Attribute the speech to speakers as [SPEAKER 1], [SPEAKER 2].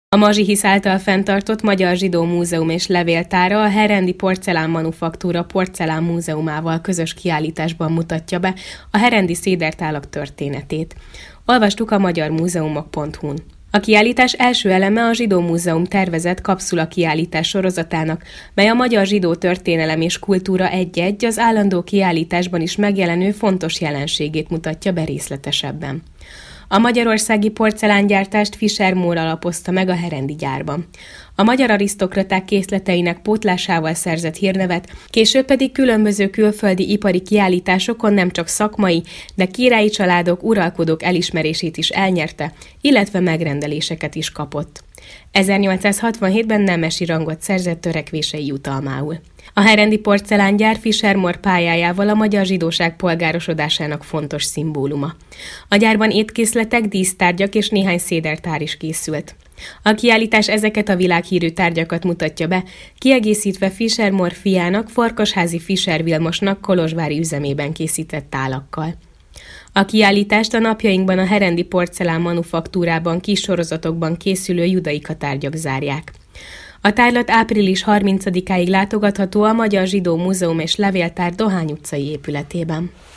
[SPEAKER 1] A Mazsihisz által fenntartott Magyar Zsidó Múzeum és Levéltára a Herendi Porcelán Manufaktúra Porcelán Múzeumával közös kiállításban mutatja be a herendi szédertálak történetét. Olvastuk a magyarmúzeumok.hu-n. A kiállítás első eleme a Zsidó Múzeum tervezett kapszula kiállítás sorozatának, mely a magyar zsidó történelem és kultúra egy-egy az állandó kiállításban is megjelenő fontos jelenségét mutatja be részletesebben. A magyarországi porcelángyártást Fischer Mór alapozta meg a herendi gyárban. A magyar arisztokraták készleteinek pótlásával szerzett hírnevet, később pedig különböző külföldi ipari kiállításokon nem csak szakmai, de királyi családok, uralkodók elismerését is elnyerte, illetve megrendeléseket is kapott. 1867-ben nemesi rangot szerzett törekvései jutalmául. A herendi porcelángyár Fischer Mór pályájával a magyar zsidóság polgárosodásának fontos szimbóluma. A gyárban étkészletek, dísztárgyak és néhány szédertár is készült. A kiállítás ezeket a világhírű tárgyakat mutatja be, kiegészítve Fischer Mór fiának, Farkasházi Fischer Vilmosnak kolozsvári üzemében készített tálakkal. A kiállítást a napjainkban a Herendi Porcelán Manufaktúrában kis sorozatokban készülő judaika tárgyak zárják. A tárlat április 30-áig látogatható a Magyar Zsidó Múzeum és Levéltár Dohány utcai épületében.